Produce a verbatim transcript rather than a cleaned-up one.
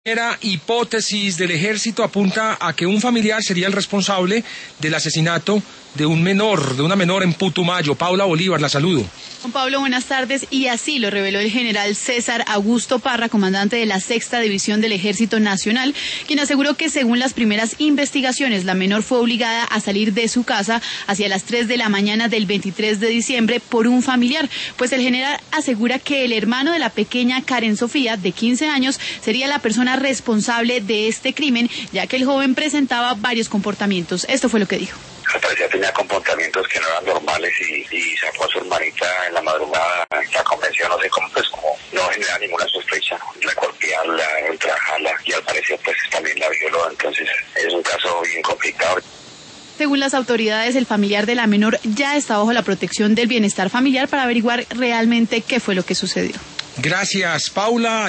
La hipótesis del ejército apunta a que un familiar sería el responsable del asesinato de un menor, de una menor en Putumayo. Paula Bolívar, la saludo. Juan Pablo, buenas tardes. Y así lo reveló el general César Augusto Parra, comandante de la Sexta División del Ejército Nacional, quien aseguró que según las primeras investigaciones, la menor fue obligada a salir de su casa hacia las tres de la mañana del veintitrés de diciembre por un familiar. Pues el general asegura que el hermano de la pequeña Karen Sofía, de quince años, sería la persona responsable de este crimen, ya que el joven presentaba varios comportamientos. Esto fue lo que dijo. Al parecer tenía comportamientos que no eran normales y, y sacó a su hermanita en la madrugada, la convenció, no sé cómo, pues como no genera ninguna sospecha, la golpearla, ultrajarla y al parecer pues también la violó, entonces es un caso bien complicado. Según las autoridades, el familiar de la menor ya está bajo la protección del bienestar familiar para averiguar realmente qué fue lo que sucedió. Gracias, Paula.